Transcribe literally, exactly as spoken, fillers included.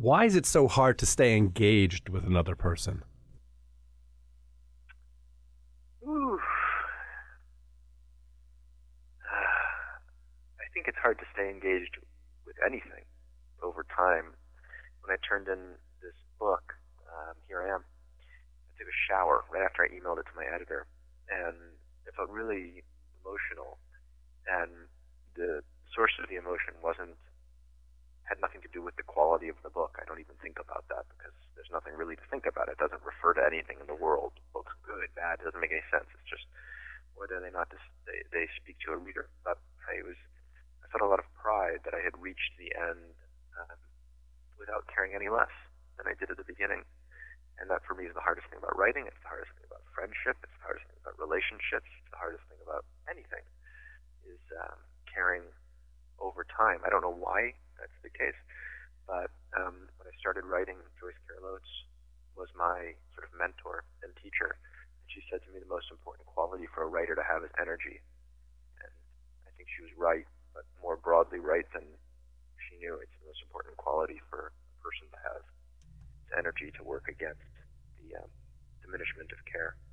Why is it so hard to stay engaged with another person? Ooh. I think it's hard to stay engaged with anything over time. When I turned in this book, um, here I am. I took a shower right after I emailed it to my editor, and it felt really emotional. And the source of the emotion wasn't had nothing to do with the quality of the book. I don't even think about that because there's nothing really to think about. It doesn't refer to anything in the world. Books good, bad, it doesn't make any sense. It's just whether they not dis- they, they speak to a reader. But I was I felt a lot of pride that I had reached the end um, without caring any less than I did at the beginning. And that for me is the hardest thing about writing. It's the hardest thing about friendship. It's the hardest thing about relationships. It's the hardest thing about anything is um, caring over time. I don't know why that's the case, but um, when I started writing, Joyce Carol Oates was my sort of mentor and teacher. And she said to me the most important quality for a writer to have is energy. And I think she was right, but more broadly right than she knew. It's the most important quality for a person to have. It's energy to work against the um, diminishment of care.